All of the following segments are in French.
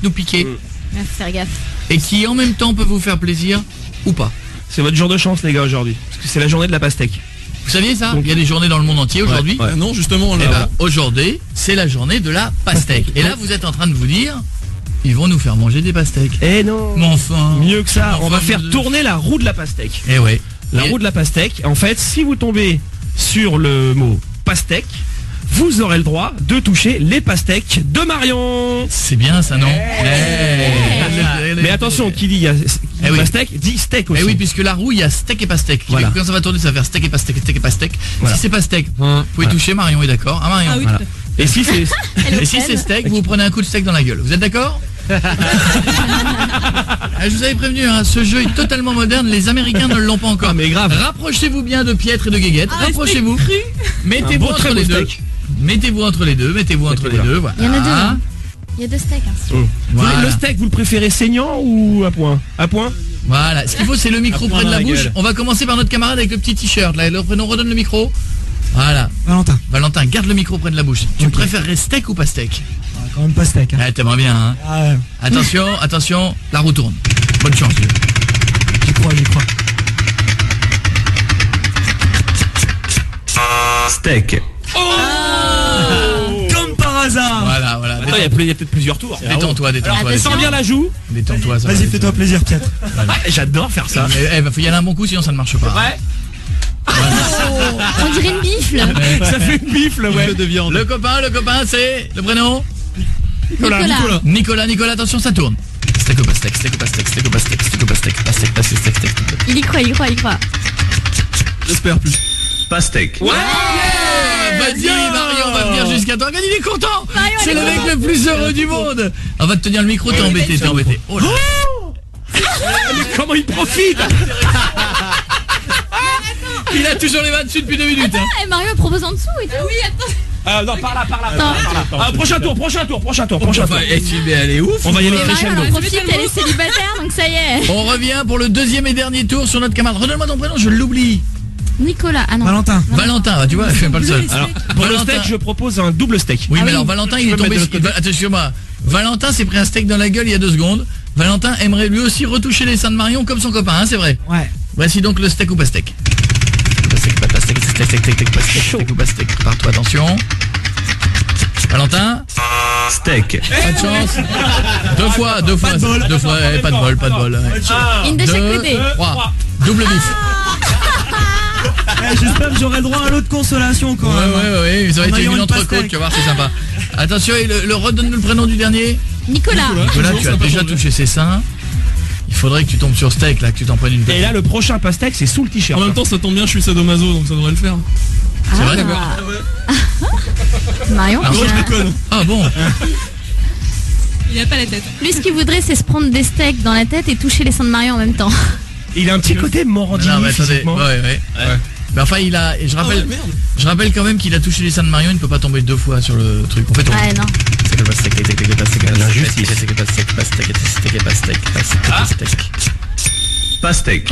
nous piquer. Faut faire gaffe. Et qui en même temps peut vous faire plaisir ou pas. C'est votre jour de chance les gars aujourd'hui. Parce que c'est la journée de la pastèque. Vous saviez ça? Il y a des journées dans le monde entier aujourd'hui. Ouais. Non, justement, Et ben, aujourd'hui, c'est la journée de la pastèque. Et là, vous êtes en train de vous dire, ils vont nous faire manger des pastèques. Eh non. Mais enfin. Mieux que ça, on va faire de- tourner la roue de la pastèque. Eh ouais. La roue de la pastèque, en fait, si vous tombez sur le mot pastèque, vous aurez le droit de toucher les pastèques de Marion. C'est bien ça, non? Mais attention, qui dit oui. pastèque, dit steak aussi. Eh oui, puisque la roue, il y a steak et pastèque. Voilà. Quand ça va tourner, ça va faire steak et pastèque, steak et pastèque. Voilà. Si c'est pastèque, vous pouvez toucher, Marion est d'accord. Ah, Marion. Ah oui, Voilà. tout à fait. Et si c'est Et si c'est steak, vous prenez un coup de steak dans la gueule. Vous êtes d'accord? Je vous avais prévenu, hein, ce jeu est totalement moderne. Les Américains ne l'ont pas encore. Ah, mais grave. Rapprochez-vous bien de Pietre et de Guéguette. Rapprochez-vous. Un Mettez-vous beau, entre très les beau deux. steak. Mettez-vous entre les deux. Mettez-vous entre les deux. Voilà. Il y en a deux. Hein. Il y a deux steaks. Hein. Voilà. Le steak, vous le préférez saignant ou à point? À point? Voilà. Ce qu'il faut, c'est le micro près de la bouche. gueule. On va commencer par notre camarade avec le petit t-shirt. Là, on redonne le micro. Voilà. Valentin. Valentin, garde le micro près de la bouche. Tu préférerais steak ou pas steak? Quand même pas steak. Hein. Ah, t'aimerais bien, hein. Ah ouais. Attention, attention, la roue tourne. Bonne chance, vieux. J'y crois. Steak. Comme par hasard. Voilà, voilà. Attends, il y a peut-être plusieurs tours. Détends-toi, détends-toi. Attention. Sens bien la joue. Détends-toi, ça va Vas-y, aller. fais-toi plaisir, Pietre. J'adore faire ça. Mais, faut y aller un bon coup, sinon ça ne marche pas. Ouais. On dirait une bifle. Ça fait une bifle, ouais. Le copain, c'est le prénom Nicolas. Nicolas, attention, ça tourne. Steak ou pas steak, steak ou pas steak, steak ou pas steak, steak ou pas steak, pas steak, pas steak, steak, steak. Il y croit. J'espère plus. Pastèque. Ouais, vas-y, Marion, on va venir jusqu'à toi. Regarde, il est content. Marion, C'est elle le est mec le plus heureux du monde. On va te tenir le micro, t'es embêté. Oh là. Comment il profite? Il a toujours les mains dessus depuis 2 minutes. Hein. Eh, Mario elle propose en dessous et tout. Oui, attends. Non, par là. Attends. Prochain tour. Et tu mais elle est ouf. On va y aller Mais Mario crescendo. elle profite, elle est célibataire donc ça y est. On revient pour le deuxième et dernier tour sur notre camarade. Redonne-moi ton prénom, je l'oublie. Nicolas. Ah non. Valentin. Valentin, bah, tu vois, je suis pas le seul. Alors, pour le Valentin. steak, je propose un double steak. Oui, Ah mais oui. alors Valentin, il Je est peux tombé. mettre de l'autre côté. Attention-moi. Valentin s'est pris un steak dans la gueule il y a 2 secondes. Valentin aimerait lui aussi retoucher les seins de Marion comme son copain, hein, c'est vrai. Ouais. Voici donc le steak ou pas steak. Steak ou pas steak. Prépare-toi, attention. Valentin. Steak. Pas de chance. Deux fois. Pas de bol. Pas de bol. Ouais. Une de chaque 2, côté. 3. Double bif. J'espère que j'aurai le droit à l'autre consolation quand même. Ouais. Ils ont En été ayant une une entrecôte, pastèque. tu vas voir, c'est sympa. Attention, et redonne-nous le prénom du dernier. Nicolas. Nicolas, tu as déjà touché ses seins. Il faudrait que tu tombes sur steak, là, que tu t'en prennes une Et petite. là, le prochain pastèque, c'est sous le t-shirt. En même temps, ça tombe bien, je suis sadomaso, donc ça devrait le faire. C'est vrai, Marion. Ah, Non, je déconne. Ah bon. Il a pas la tête. Lui ce qu'il voudrait c'est se prendre des steaks dans la tête et toucher les seins de Marion en même temps. Il a un petit côté morandini Non, mais attendez. physiquement. Ouais. Mais enfin, il a. Et je rappelle, ouais, merde. je rappelle quand même qu'il a touché les seins de Marion. Il ne peut pas tomber 2 fois sur le truc. En fait, Ouais non. L'injustice. Pastèque.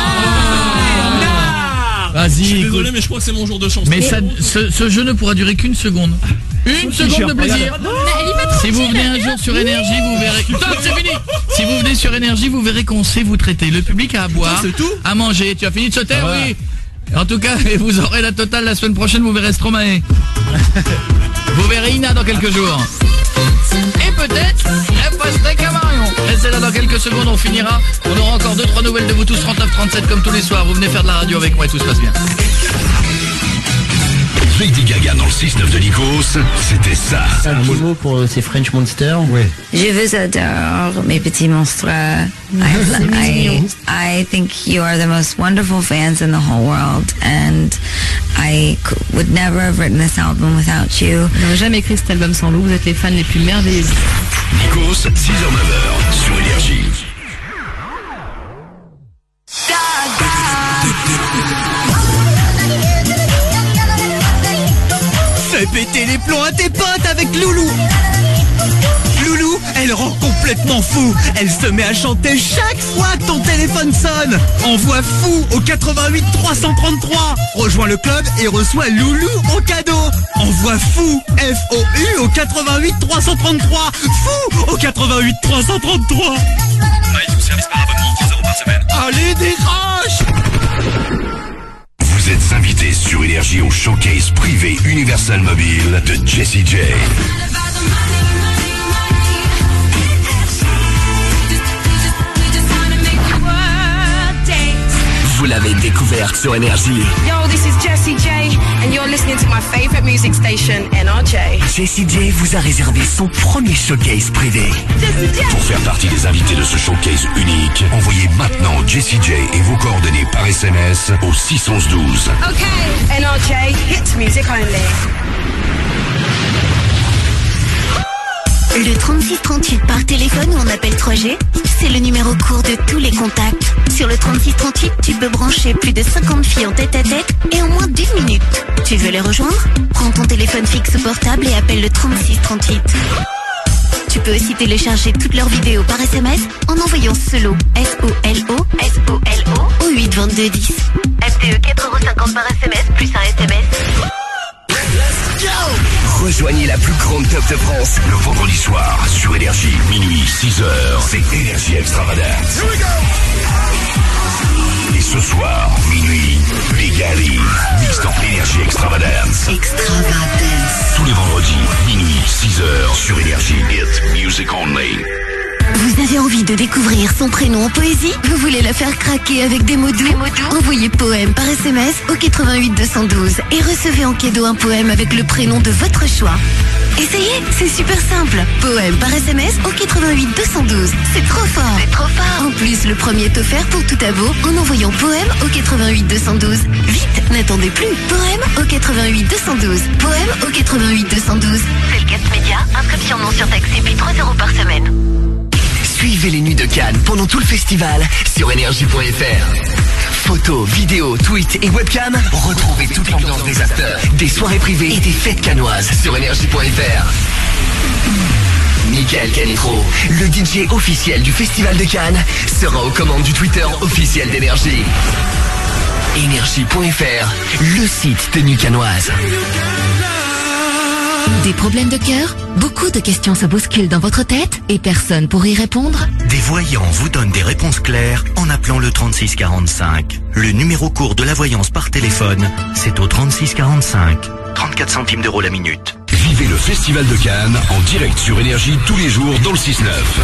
Vas-y. Je suis écoute. désolé, mais je crois que c'est mon jour de chance. Mais ça, ce jeu ne pourra durer qu'une seconde. Une seconde de plaisir. Mais elle y va Si vous venez un jour sur Énergie, vous verrez. Putain, c'est fini. Si vous venez sur Énergie, vous verrez qu'on sait vous traiter. Le public a à boire, c'est tout à manger. Tu as fini de sauter, oui. En tout cas, et vous aurez la totale la semaine prochaine. Vous verrez Stromae. Vous verrez Ina dans quelques jours. Et peut-être la pastèque à Marion. Restez là dans quelques secondes, on finira. On aura encore 2-3 nouvelles de vous tous 39-37 comme tous les soirs. Vous venez faire de la radio avec moi et tout se passe bien. Lady Gaga dans le 6-9 de Nikos, c'était ça. Un petit mot pour ces French Monsters. Oui. Je vous adore, mes petits monstres. I think you are the most wonderful fans in the whole world, and I would never have written this album without you. Je n'aurais jamais écrit cet album sans vous, vous êtes les fans les plus merveilleux. Nikos, 6h-9h, sur Énergie. Fais péter les plombs à tes potes avec Loulou. Loulou, elle rend complètement fou. Elle se met à chanter chaque fois que ton téléphone sonne. Envoie fou au 88 333. Rejoins le club et reçois Loulou en cadeau. Envoie fou, F-O-U au 88 333. Fou au 88 333. Service par abonnement, 3 € par semaine. Allez, décroche! Vous êtes invité sur Énergie au showcase privé Universal Mobile de Jessie J. Vous l'avez découverte sur Énergie. Yo, this is Jessie J, and you're listening to my favorite music station, NRJ. Jessie J vous a réservé son premier showcase privé. Pour faire partie des invités de ce showcase unique, envoyez maintenant Jessie J et vos coordonnées par SMS au 611-12. Okay, NRJ, hits music only. Le 3638 par téléphone ou en appel 3G, c'est le numéro court de tous les contacts. Sur le 3638, tu peux brancher plus de 50 filles en tête-à-tête et en moins d'1 minute. Tu veux les rejoindre? Prends ton téléphone fixe ou portable et appelle le 3638. Tu peux aussi télécharger toutes leurs vidéos par SMS en envoyant SOLO, S-O-L-O, au 82210. FTE 4,50 € par SMS plus un SMS. Rejoignez la plus grande top de France. Le vendredi soir sur Énergie, minuit, 6h, c'est Énergie Extravagance. Et ce soir, minuit, Bégali, mix dans Énergie Extravagance. Tous les vendredis, minuit, 6h, sur Énergie, Hit Music Only. Vous avez envie de découvrir son prénom en poésie? Vous voulez la faire craquer avec des mots doux? Envoyez poème par SMS au 88 212 et recevez en cadeau un poème avec le prénom de votre choix. Essayez, c'est super simple. Poème par SMS au 88 212. C'est trop fort. En plus, le premier est offert pour tout abo en envoyant poème au 88 212. Vite, n'attendez plus. Poème au 88 212. Poème au 88 212. C'est le Cast Média. Inscription non surtaxée puis 3 € par semaine. Suivez les Nuits de Cannes pendant tout le festival sur énergie.fr. Photos, vidéos, tweets et webcams, retrouvez toute l'ambiance des afters, des soirées privées et des fêtes cannoises sur énergie.fr. Michael Canitro, le DJ officiel du Festival de Cannes, sera aux commandes du Twitter officiel d'Énergie. Énergie.fr, le site de Nuit Cannoise. Des problèmes de cœur? Beaucoup de questions se bousculent dans votre tête et personne pour y répondre? Des voyants vous donnent des réponses claires en appelant le 3645. Le numéro court de la voyance par téléphone, c'est au 3645. 34 centimes d'euros la minute. Vivez le Festival de Cannes en direct sur Énergie tous les jours dans le 6-9.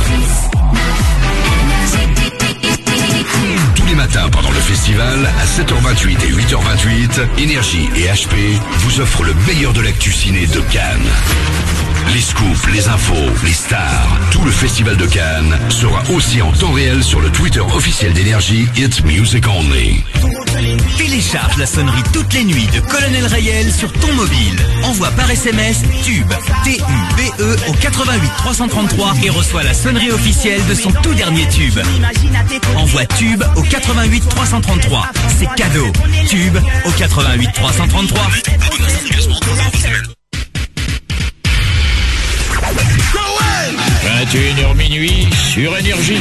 Tous les matins pendant le festival, à 7h28 et 8h28, Énergie et HP vous offrent le meilleur de l'actu ciné de Cannes. Les scoops, les infos, les stars, tout le festival de Cannes sera aussi en temps réel sur le Twitter officiel d'Énergie, It's Music Only. Télécharge la sonnerie toutes les nuits de Colonel Rayel sur ton mobile. Envoie par SMS TUBE, T-U-B-E au 88 333 et reçois la sonnerie officielle de son tout dernier tube. Envoie TUBE au 88 333. C'est cadeau. TUBE au 88 333. 21h minuit sur Énergie.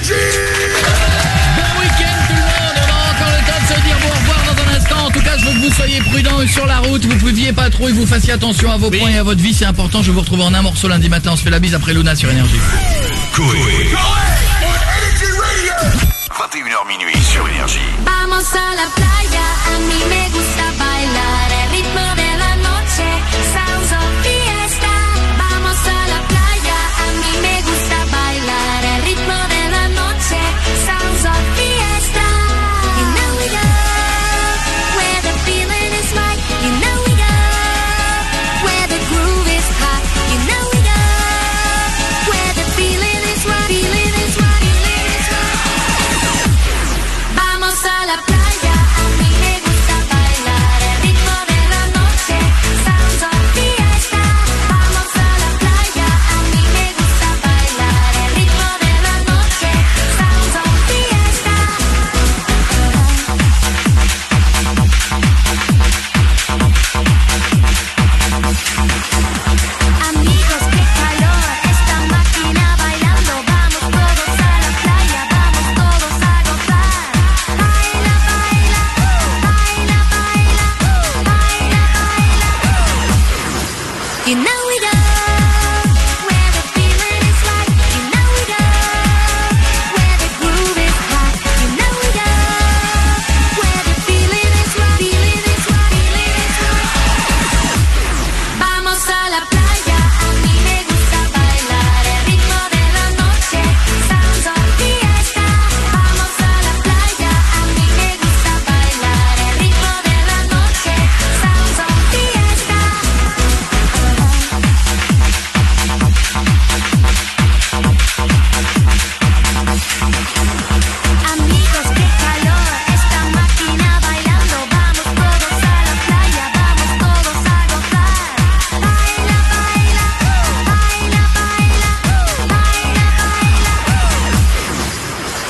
Bon week-end tout le monde, on a encore le temps de se dire au revoir dans un instant. En tout cas, je veux que vous soyez prudents sur la route, vous pouviez pas trop et vous fassiez attention à vos points et à votre vie, c'est important. Je vous retrouve en un morceau lundi matin, on se fait la bise après Luna sur Énergie. 21h minuit sur Énergie. Vamos a la playa, a mí me gusta bailar el ritmo de la noche, sounds of fiesta. Vamos a la playa, a mí me gusta bailar el ritmo de la noche, sounds of fiesta. You know we go where the feeling is right. You know we go where the groove is hot. You know we go where the feeling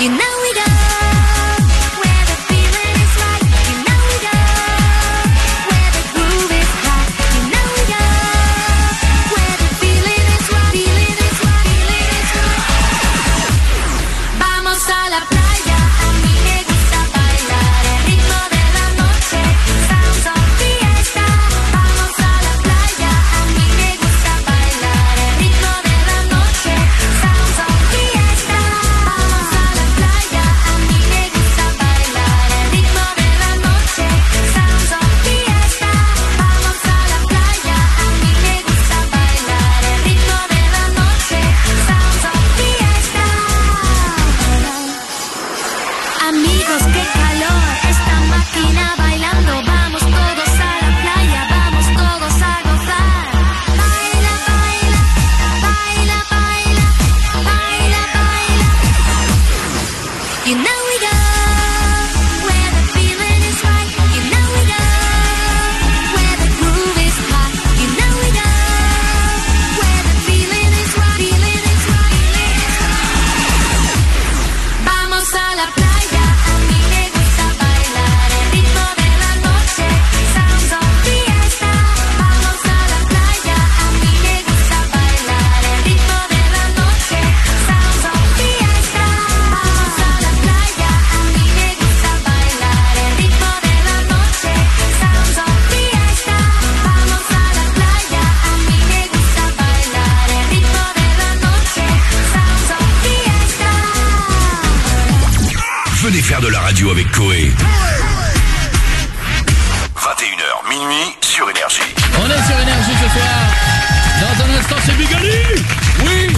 You know we go where the feeling is right. You know we go where the groove is hot. You know we go where the feeling is right. Feeling is right. Feeling is right. Vamos a la playa. A mí me gusta bailar el ritmo de la noche. Sounds of fiesta. Vamos a la playa. A mí me gusta bailar el ritmo de la noche. Sounds of fiesta. Vamos a la playa. A mí me gusta bailar el ritmo de la noche. Sounds of fiesta. Vamos a la playa. A mí me gusta bailar el ritmo de la noche. Sounds of fiesta. Amigos, qué calor, esta máquina bailando. Vamos todos a la playa, vamos todos a gozar. Baila, baila, baila, baila, baila, baila. You know we go where the feeling is right. You know we go where the groove is hot. You know we go where the feeling is right. Feeling is right. Feeling is right. Vamos a la playa, a mí me gusta bailar el ritmo de la noche. Sounds of fiesta. Vamos a la playa, a mí me gusta bailar el ritmo de la noche. Sounds of fiesta. Vamos a la playa, a mí me gusta bailar el ritmo de la noche. Sounds of fiesta. Vamos a la playa, a mí me gusta bailar el ritmo de la noche. Sounds of fiesta. Venez faire de la radio avec Coé. 21h, minuit, sur Énergie. On est sur Énergie ce soir. Dans un instant, c'est Bigali. Oui,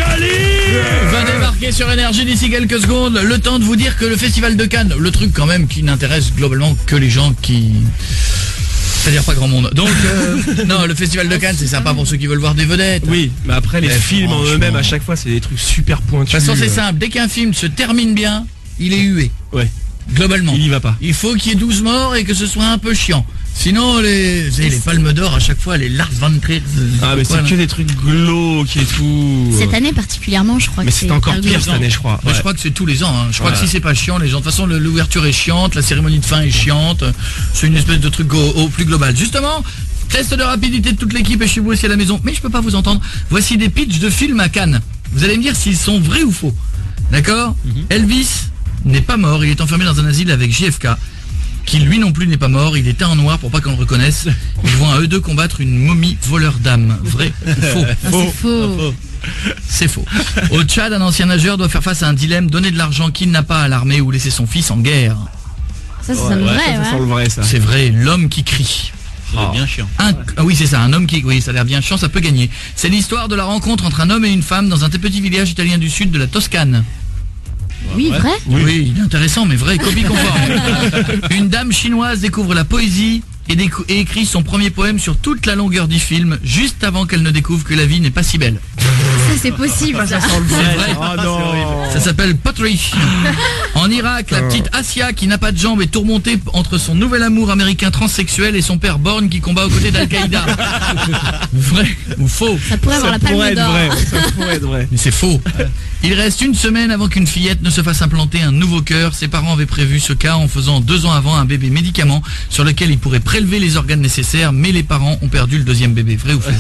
Bigali va débarquer sur Énergie d'ici quelques secondes. Le temps de vous dire que le Festival de Cannes, le truc quand même qui n'intéresse globalement que les gens qui... C'est-à-dire pas grand monde. Donc, non, le Festival de Cannes, c'est sympa pour ceux qui veulent voir des vedettes. Oui, mais après les films en eux-mêmes, à chaque fois, c'est des trucs super pointus. De toute façon, c'est simple. Dès qu'un film se termine bien, il est hué. Ouais. Globalement. Il y va pas. Il faut qu'il y ait 12 morts et que ce soit un peu chiant. Sinon, les palmes d'or, à chaque fois, les Lars von Trier. Ah, mais c'est que des trucs glauques et tout. Cette année particulièrement, je crois Mais que c'est encore pire cette année, je crois. Mais je crois que c'est tous les ans. Hein. Je crois que si c'est pas chiant, les gens. De toute façon, l'ouverture est chiante, la cérémonie de fin est chiante. C'est une espèce de truc au plus global. Justement, test de rapidité de toute l'équipe et chez vous aussi à la maison. Mais je peux pas vous entendre. Voici des pitchs de films à Cannes. Vous allez me dire s'ils sont vrais ou faux. D'accord? Elvis n'est pas mort. Il est enfermé dans un asile avec JFK. Qui lui non plus n'est pas mort, il est teint en noir pour pas qu'on le reconnaisse. Ils vont à eux deux combattre une momie voleur d'âme. Vrai ou faux? C'est faux. C'est faux. Au Tchad, un ancien nageur doit faire face à un dilemme, donner de l'argent qu'il n'a pas à l'armée ou laisser son fils en guerre. Ça sonne vrai, ça sent le vrai, ça. C'est vrai, l'homme qui crie. C'est bien chiant. Ah oui, c'est ça, un homme qui... Oui, ça a l'air bien chiant, ça peut gagner. C'est l'histoire de la rencontre entre un homme et une femme dans un petit village italien du sud de la Toscane. Oui, vrai? Oui, il est intéressant, mais vrai, copie conforme. Une dame chinoise découvre la poésie et écrit son premier poème sur toute la longueur du film, juste avant qu'elle ne découvre que la vie n'est pas si belle. Ça, c'est possible. Ça sent le vrai. Oh non. Ça s'appelle Pottery. En Irak, la petite Asia qui n'a pas de jambes est tourmentée entre son nouvel amour américain transsexuel et son père Bourne qui combat aux côtés d'Al-Qaïda. Vrai ou faux? Ça pourrait avoir la palme d'or. Ça pourrait être vrai. Mais c'est faux. Il reste une semaine avant qu'une fillette ne se fasse implanter un nouveau cœur. Ses parents avaient prévu ce cas en faisant 2 ans avant un bébé médicament sur lequel ils pourraient prélever les organes nécessaires, mais les parents ont perdu le deuxième bébé. Vrai ou faux?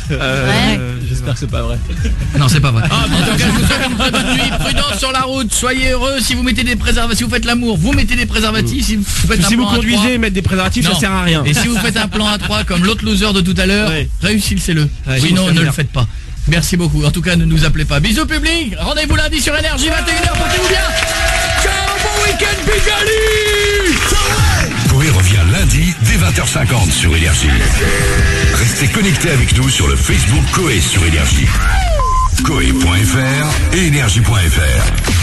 J'espère que c'est pas vrai. Non, c'est pas vrai. En tout cas, je vous souhaite une très bonne nuit. Prudence sur la route. Soyez heureux. Si vous mettez des préservatifs, si vous faites l'amour, vous mettez des préservatifs. Si vous faites Si un vous plan à conduisez, 3, mettre des préservatifs, ça sert à rien. et si vous faites un plan à 3 comme l'autre loser de tout à l'heure, réussissez-le. Ouais, Oui, non, faut ne faire. le faites pas. Merci beaucoup. En tout cas, ne nous appelez pas. Bisous public. Rendez-vous lundi sur Énergie 21h. Portez-vous bien. Ciao, bon week-end, Bigali. Coé revient lundi dès 20h50 sur Énergie. Restez connectés avec nous sur le Facebook Coé sur Énergie. Coé.fr et Énergie.fr.